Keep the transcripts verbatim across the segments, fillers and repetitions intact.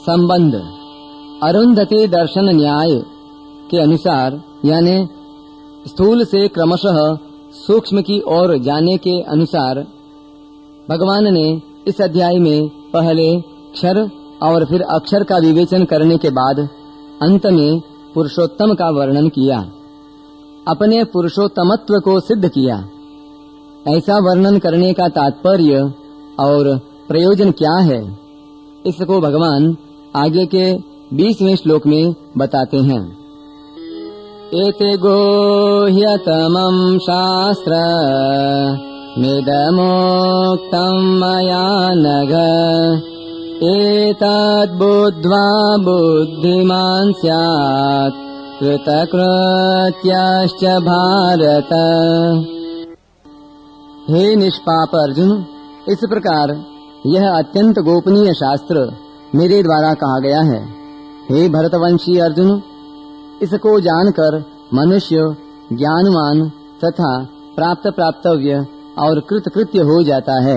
संबंध अरुंधति दर्शन न्याय के अनुसार यानी स्थूल से क्रमशः सूक्ष्म की ओर जाने के अनुसार भगवान ने इस अध्याय में पहले क्षर और फिर अक्षर का विवेचन करने के बाद अंत में पुरुषोत्तम का वर्णन किया, अपने पुरुषोत्तमत्व को सिद्ध किया। ऐसा वर्णन करने का तात्पर्य और प्रयोजन क्या है, इसको भगवान आगे के बीसवें श्लोक में बताते हैं। एते गुह्यतमं शास्त्र मिदमुक्तं मया नघ एतद् बुद्ध्वा बुद्धिमान् स्यात् कृतकृत्यश्च भारत। हे निष्पाप अर्जुन, इस प्रकार यह अत्यंत गोपनीय शास्त्र मेरे द्वारा कहा गया है। हे भरतवंशी अर्जुन, इसको जानकर मनुष्य ज्ञानवान तथा प्राप्त प्राप्तव्य और कृतकृत्य हो जाता है।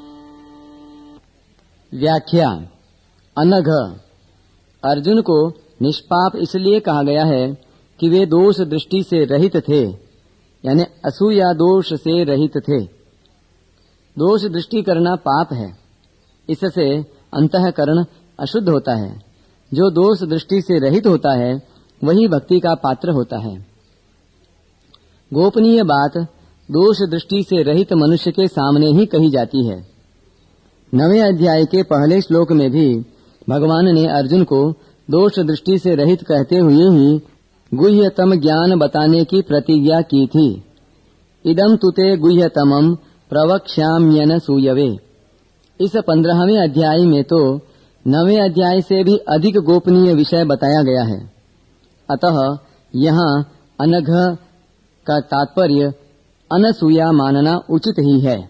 व्याख्या। अनघ अर्जुन को निष्पाप इसलिए कहा गया है कि वे दोष दृष्टि से रहित थे, यानी असूया दोष से रहित थे। दोष दृष्टि करना पाप है, इससे अंतःकरण अशुद्ध होता है। जो दोष दृष्टि से रहित होता है वही भक्ति का पात्र होता है। गोपनीय बात दोष दृष्टि से रहित मनुष्य के सामने ही कही जाती है। नवें अध्याय के पहले श्लोक में भी भगवान ने अर्जुन को दोष दृष्टि से रहित कहते हुए ही गुह्यतम ज्ञान बताने की प्रतिज्ञा की थी। इदम तुते गुह्यतमं प्रवक्ष्याम्यन सूयवे। इस पंद्रहवें अध्याय में तो नवें अध्याय से भी अधिक गोपनीय विषय बताया गया है। अतः यहाँ अनघ का तात्पर्य अनसूया मानना उचित ही है।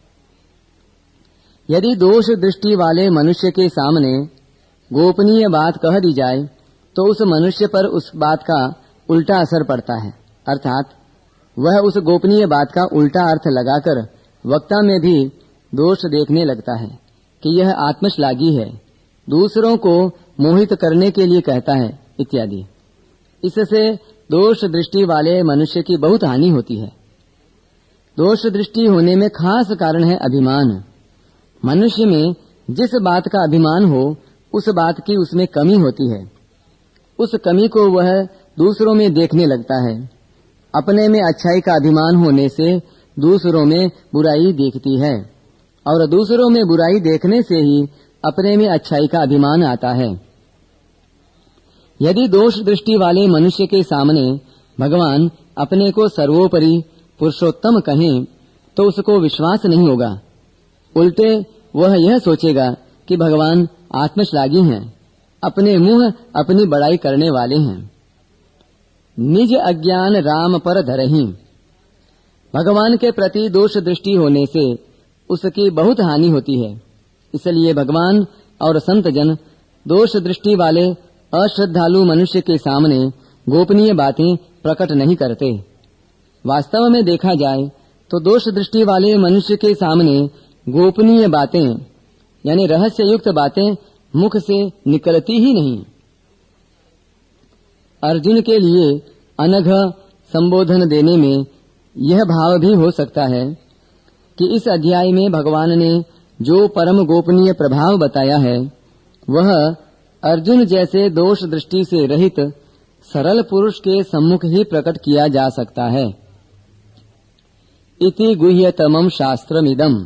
यदि दोष दृष्टि वाले मनुष्य के सामने गोपनीय बात कह दी जाए तो उस मनुष्य पर उस बात का उल्टा असर पड़ता है, अर्थात वह उस गोपनीय बात का उल्टा अर्थ लगाकर वक्ता में भी दोष देखने लगता है कि यह आत्मश्लाघी है, दूसरों को मोहित करने के लिए कहता है इत्यादि। इससे दोष दृष्टि वाले मनुष्य की बहुत हानि होती है। दोष दृष्टि होने में खास कारण है अभिमान। मनुष्य में जिस बात का अभिमान हो उस बात की उसमें कमी होती है। उस कमी को वह दूसरों में देखने लगता है। अपने में अच्छाई का अभिमान होने से दूसरों में बुराई दिखती है और दूसरों में बुराई देखने से ही अपने में अच्छाई का अभिमान आता है। यदि दोष दृष्टि वाले मनुष्य के सामने भगवान अपने को सर्वोपरि पुरुषोत्तम कहें तो उसको विश्वास नहीं होगा। उल्टे वह यह सोचेगा कि भगवान आत्मश्लाघी हैं, अपने मुंह अपनी बड़ाई करने वाले हैं। निज अज्ञान राम पर धरहि। भगवान के प्रति दोष दृष्टि होने से उसकी बहुत हानि होती है। इसलिए भगवान और संत जन दोष दृष्टि वाले अश्रद्धालु मनुष्य के सामने गोपनीय बातें प्रकट नहीं करते। वास्तव में देखा जाए तो दोष दृष्टि वाले मनुष्य के सामने गोपनीय बातें यानी रहस्य युक्त बातें मुख से निकलती ही नहीं। अर्जुन के लिए अनघ संबोधन देने में यह भाव भी हो सकता है कि इस अध्याय में भगवान ने जो परम गोपनीय प्रभाव बताया है वह अर्जुन जैसे दोष दृष्टि से रहित सरल पुरुष के सम्मुख ही प्रकट किया जा सकता है। इति गुह्यतमं शास्त्रमिदम्।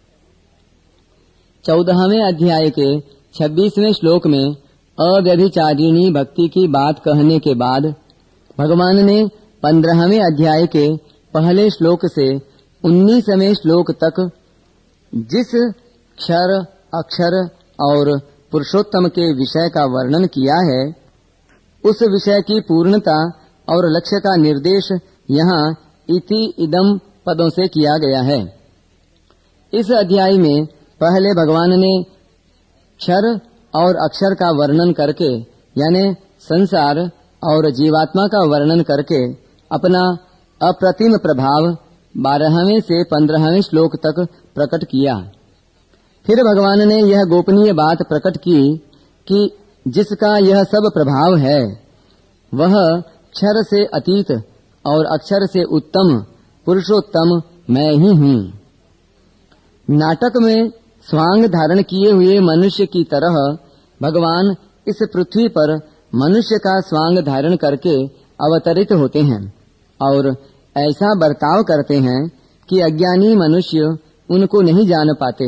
चौदहवें अध्याय के छब्बीसवें श्लोक में अव्यभिचारिणी भक्ति की बात कहने के बाद भगवान ने पंद्रहवें अध्याय के पहले श्लोक से उन्नीसवें श्लोक तक जिस क्षर अक्षर और पुरुषोत्तम के विषय का वर्णन किया है उस विषय की पूर्णता और लक्ष्य का निर्देश यहाँ इति इदम पदों से किया गया है। इस अध्याय में पहले भगवान ने क्षर और अक्षर का वर्णन करके यानी संसार और जीवात्मा का वर्णन करके अपना अप्रतिम प्रभाव बारहवें से पंद्रहवें श्लोक तक प्रकट किया। फिर भगवान ने यह गोपनीय बात प्रकट की कि जिसका यह सब प्रभाव है वह क्षर से अतीत और अक्षर से उत्तम पुरुषोत्तम मैं ही हूँ। नाटक में स्वांग धारण किए हुए मनुष्य की तरह भगवान इस पृथ्वी पर मनुष्य का स्वांग धारण करके अवतरित होते हैं और ऐसा बर्ताव करते हैं कि अज्ञानी मनुष्य उनको नहीं जान पाते।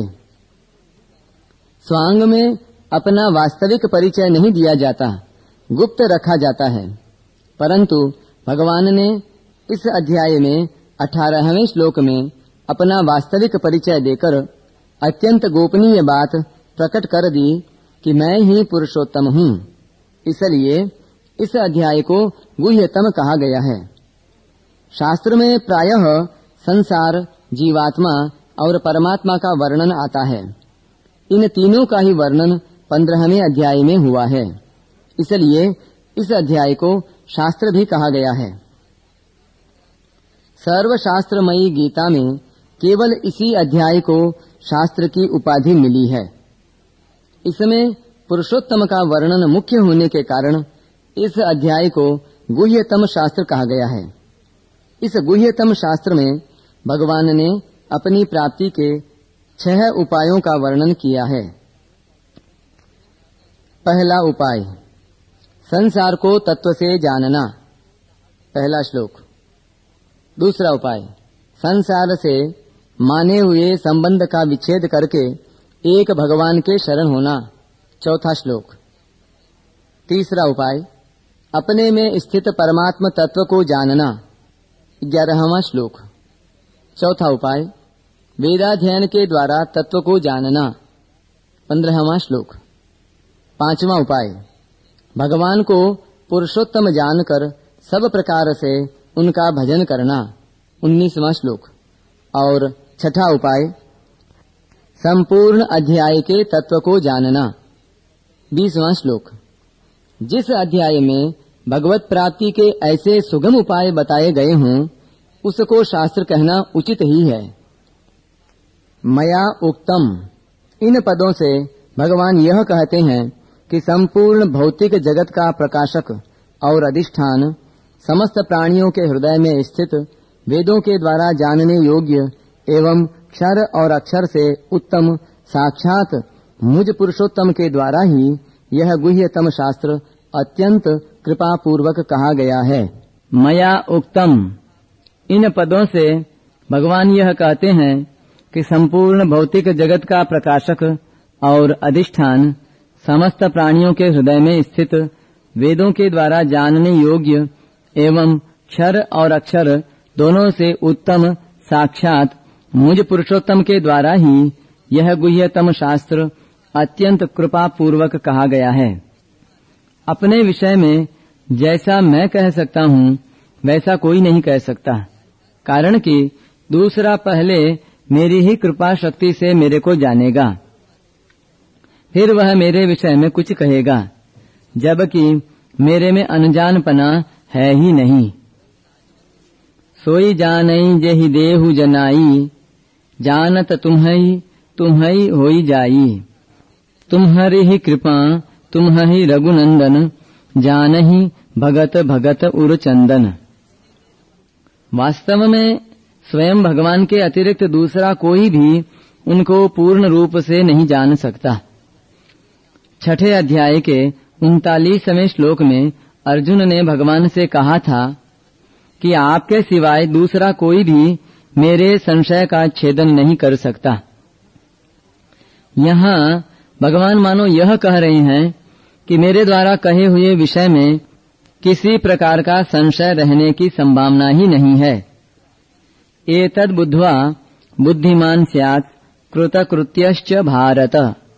स्वांग में अपना वास्तविक परिचय नहीं दिया जाता, गुप्त रखा जाता है, परंतु भगवान ने इस अध्याय में अठारहवें श्लोक में अपना वास्तविक परिचय देकर अत्यंत गोपनीय बात प्रकट कर दी कि मैं ही पुरुषोत्तम हूँ। इसलिए इस अध्याय को गुह्यतम कहा गया है। शास्त्र में प्रायः संसार, जीवात्मा और परमात्मा का वर्णन आता है। इन तीनों का ही वर्णन पंद्रहवें अध्याय में हुआ है, इसलिए इस अध्याय को शास्त्र भी कहा गया है। सर्वशास्त्रमयी गीता में केवल इसी अध्याय को शास्त्र की उपाधि मिली है। इसमें पुरुषोत्तम का वर्णन मुख्य होने के कारण इस अध्याय को गुह्यतम शास्त्र कहा गया है। इस गुह्यतम शास्त्र में भगवान ने अपनी प्राप्ति के छह उपायों का वर्णन किया है। पहला उपाय, संसार को तत्व से जानना। पहला श्लोक। दूसरा उपाय, संसार से माने हुए संबंध का विच्छेद करके एक भगवान के शरण होना। चौथा श्लोक। तीसरा उपाय, अपने में स्थित परमात्म तत्व को जानना। ग्यारहवां श्लोक। चौथा उपाय, वेदाध्ययन के द्वारा तत्व को जानना। पंद्रहवां श्लोक। पांचवा उपाय, भगवान को पुरुषोत्तम जानकर सब प्रकार से उनका भजन करना। उन्नीसवां श्लोक। और छठा उपाय, संपूर्ण अध्याय के तत्व को जानना। बीसवां श्लोक। जिस अध्याय में भगवत प्राप्ति के ऐसे सुगम उपाय बताए गए हों उसको शास्त्र कहना उचित ही है। मया उक्तम, इन पदों से भगवान यह कहते हैं कि संपूर्ण भौतिक जगत का प्रकाशक और अधिष्ठान, समस्त प्राणियों के हृदय में स्थित, वेदों के द्वारा जानने योग्य एवं क्षर और अक्षर से उत्तम साक्षात मुझ पुरुषोत्तम के द्वारा ही यह गुह्यतम शास्त्र अत्यंत कृपा पूर्वक कहा गया है। मया उक्तम, इन पदों से भगवान यह कहते हैं कि संपूर्ण भौतिक जगत का प्रकाशक और अधिष्ठान, समस्त प्राणियों के हृदय में स्थित, वेदों के द्वारा जानने योग्य एवं क्षर और अक्षर दोनों से उत्तम साक्षात मुझ पुरुषोत्तम के द्वारा ही यह गुह्यतम शास्त्र अत्यंत कृपा पूर्वक कहा गया है। अपने विषय में जैसा मैं कह सकता हूँ वैसा कोई नहीं कह सकता, कारण कि दूसरा पहले मेरी ही कृपा शक्ति से मेरे को जानेगा, फिर वह मेरे विषय में कुछ कहेगा, जबकि मेरे में अनजानपना है ही नहीं। सोई जानई जेहि देहु जनाई, जानत तुम्हई तुम्हई होई जाई। तुम्हारी ही कृपा तुम्हहि रघुनंदन, जानहि भगत भगत उरचंदन। वास्तव में स्वयं भगवान के अतिरिक्त दूसरा कोई भी उनको पूर्ण रूप से नहीं जान सकता। छठे अध्याय के उनतालीसवें श्लोक में अर्जुन ने भगवान से कहा था कि आपके सिवाय दूसरा कोई भी मेरे संशय का छेदन नहीं कर सकता। यहाँ भगवान मानो यह कह रहे हैं कि मेरे द्वारा कहे हुए विषय में किसी प्रकार का संशय रहने की संभावना ही नहीं है। एतद् बुद्ध्वा बुद्धिमान स्यात् कृतकृत्यश्च भारत।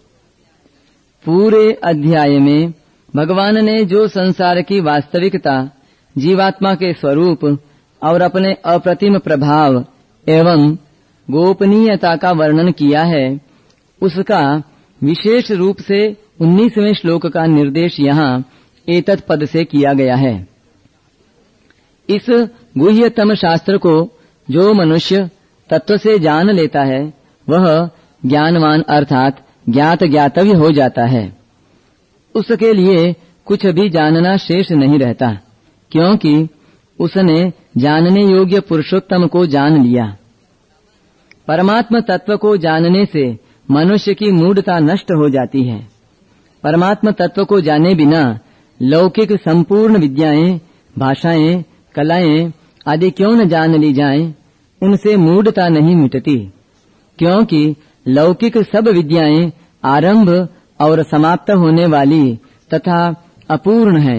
पूरे अध्याय में भगवान ने जो संसार की वास्तविकता, जीवात्मा के स्वरूप और अपने अप्रतिम प्रभाव एवं गोपनीयता का वर्णन किया है, उसका विशेष रूप से उन्नीसवें श्लोक का निर्देश यहाँ एतत् पद से किया गया है। इस गुह्यतम शास्त्र को जो मनुष्य तत्व से जान लेता है वह ज्ञानवान अर्थात ज्ञात ज्ञातव्य हो जाता है। उसके लिए कुछ भी जानना शेष नहीं रहता, क्योंकि उसने जानने योग्य पुरुषोत्तम को जान लिया। परमात्म तत्व को जानने से मनुष्य की मूढ़ता नष्ट हो जाती है। परमात्म तत्व को जाने बिना लौकिक संपूर्ण विद्याएं, भाषाएं, कलाएं आदि क्यों न जान ली जाएं, उनसे मूढ़ता नहीं मिटती, क्योंकि लौकिक सब विद्याएं आरंभ और समाप्त होने वाली तथा अपूर्ण हैं।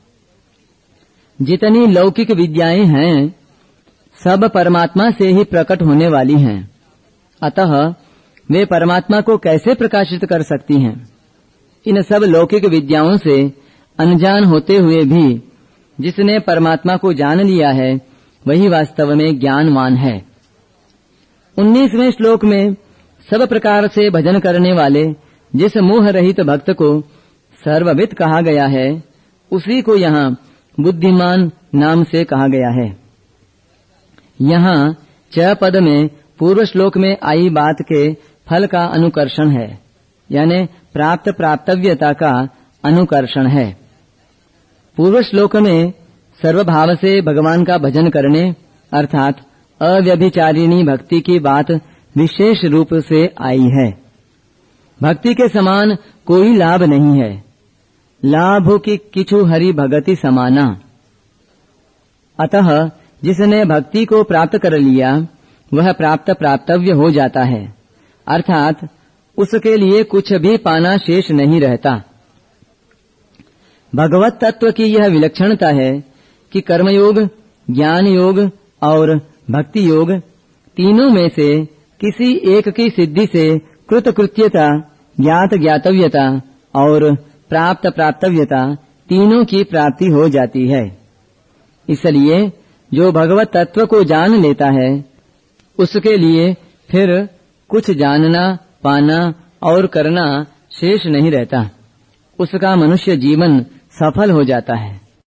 जितनी लौकिक विद्याएं हैं सब परमात्मा से ही प्रकट होने वाली हैं, अतः वे परमात्मा को कैसे प्रकाशित कर सकती हैं। इन सब लौकिक विद्याओं से अनजान होते हुए भी जिसने परमात्मा को जान लिया है वही वास्तव में ज्ञानवान है। उन्नीसवें श्लोक में सब प्रकार से भजन करने वाले जिस मोह रहित भक्त को सर्वविद कहा गया है, उसी को यहाँ बुद्धिमान नाम से कहा गया है। यहाँ च पद में पूर्व श्लोक में आई बात के फल का अनुकर्षण है, यानी प्राप्त प्राप्तव्यता का अनुकर्षण है। पूर्व श्लोक में सर्वभाव से भगवान का भजन करने अर्थात अव्यभिचारिणी भक्ति की बात विशेष रूप से आई है। भक्ति के समान कोई लाभ नहीं है, लाभ की किछु हरि भगति समाना। अतः जिसने भक्ति को प्राप्त कर लिया वह प्राप्त प्राप्तव्य हो जाता है, अर्थात उसके लिए कुछ भी पाना शेष नहीं रहता। भगवत तत्व की यह विलक्षणता है कि कर्मयोग, ज्ञान योग और भक्ति योग तीनों में से किसी एक की सिद्धि से कृतकृत्यता, ज्ञात ज्ञातव्यता और प्राप्त प्राप्तव्यता तीनों की प्राप्ति हो जाती है। इसलिए जो भगवत तत्व को जान लेता है उसके लिए फिर कुछ जानना, पाना और करना शेष नहीं रहता। उसका मनुष्य जीवन सफल हो जाता है।